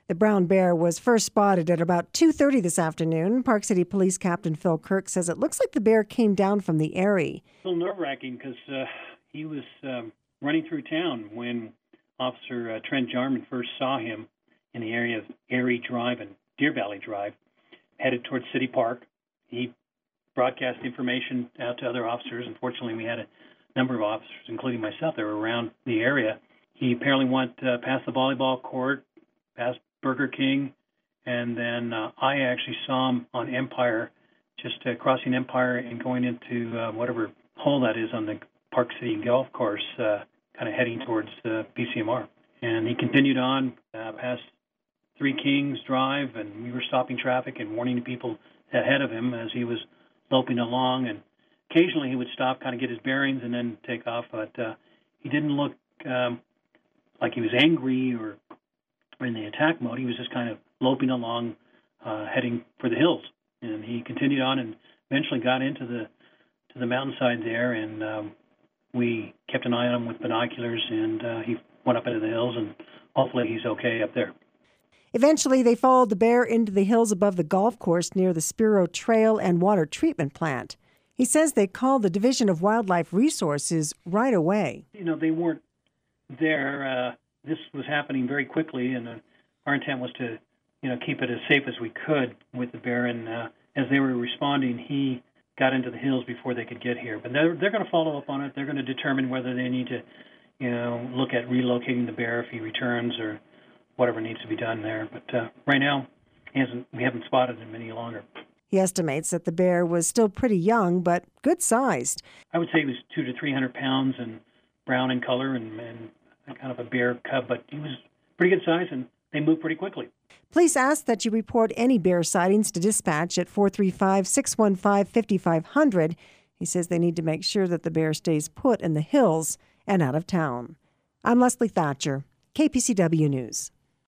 The brown bear was first spotted at about 2:30 this afternoon. Park City Police Captain Phil Kirk says it looks like the bear came down from the Erie. A little nerve-wracking because he was running through town when Officer Trent Jarman first saw him in the area of Erie Drive and Deer Valley Drive, headed towards City Park. He broadcast information out to other officers. Unfortunately, we had a number of officers, including myself, that were around the area. He apparently went past the volleyball court, past Burger King, and then I actually saw him on Empire, just crossing Empire and going into whatever hole that is on the Park City Golf Course, kind of heading towards PCMR. And he continued on past Three Kings Drive, and we were stopping traffic and warning people ahead of him as he was loping along. And occasionally he would stop, kind of get his bearings, and then take off. But he didn't look like he was angry or in the attack mode. He was just kind of loping along, heading for the hills. And he continued on and eventually got into the mountainside there, and we kept an eye on him with binoculars, and he went up into the hills, and hopefully he's okay up there. Eventually, they followed the bear into the hills above the golf course near the Spiro Trail and Water Treatment Plant. He says they called the Division of Wildlife Resources right away. They weren't there. This was happening very quickly, and our intent was to, keep it as safe as we could with the bear. And as they were responding, he got into the hills before they could get here. But they're going to follow up on it. They're going to determine whether they need to, look at relocating the bear if he returns or whatever needs to be done there. But right now, we haven't spotted him any longer. He estimates that the bear was still pretty young, but good-sized. I would say he was 200 to 300 pounds and brown in color and kind of a bear cub, but he was pretty good size, and they moved pretty quickly. Police ask that you report any bear sightings to dispatch at 435-615-5500. He says they need to make sure that the bear stays put in the hills and out of town. I'm Leslie Thatcher, KPCW News.